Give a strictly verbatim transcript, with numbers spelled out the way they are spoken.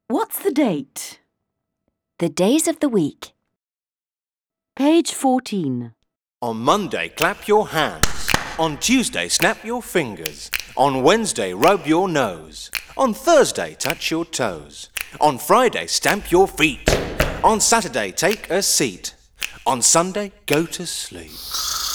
What's the date? The days of the week. Page fourteen. On Monday, clap your hands. On Tuesday, snap your fingers. On Wednesday, rub your nose. On Thursday, touch your toes. On Friday, stamp your feet. On Saturday, take a seat. On Sunday, go to sleep.